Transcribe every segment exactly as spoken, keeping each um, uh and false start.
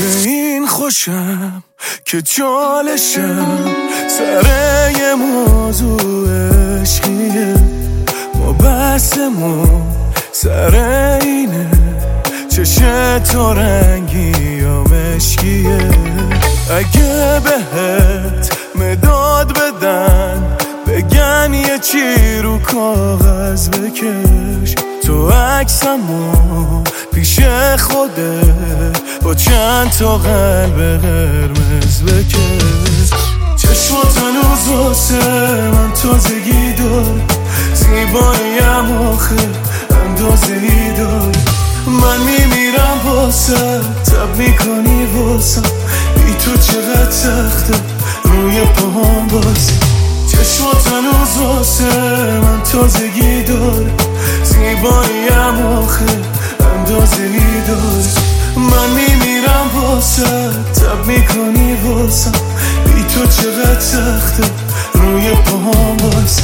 به این خوشم که چالشم سر یه موضوع عشقیه، ما بحثمون سر اینه چشم تو رنگی یا مشکیه. اگه بهت مداد بدن بگن یه چی رو کاغذ بکش، تو عکسمو پیش خوده با چند تا قلب قرمز بکش. چشمات هنوز واسه من تازگی دار، زیباییم آخه اندازه‌ای دار. من میمیرم واسه تب میکنی واسم، بی تو چقدر سخته روی پاهم باز. چشمات هنوز واسه من تازگی دار، زیباییم آخه اندازه‌ای دار. من میمیرم واسه تب میکنی واسم، بی تو چقدر سخته روی پاهم باز.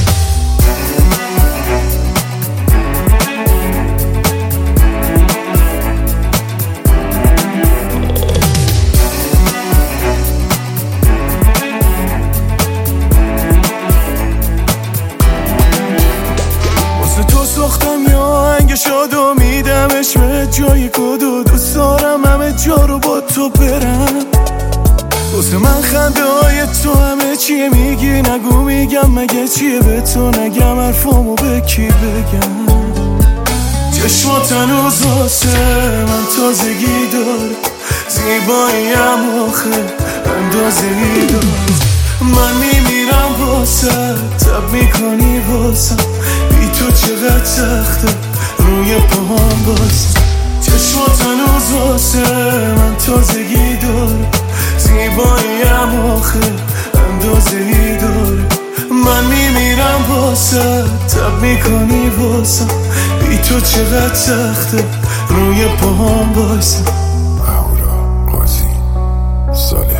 ساختم یا آهنگ شاد و میدمش به جای کد و دوست دارم همه جا رو با تو برم. واسه من خنده های تو همه چیه، میگی نگو میگم مگه چیه به تو نگم حرفامو به کی بگم. چشمات هنوز واسه من تازگی داره، زیباییم آخه اندازه‌ای داره. من میمیرم واسه تب میکنی واسم، بی تو چقدر سخته روی پاهم باز. چشمات هنوز واسه من تازگی داره، زیباییم آخه اندازه‌ای داره. من میمیرم واسه تب میکنی واسم، بی تو چقدر سخته روی پاهم باز. اهورا قاضی سال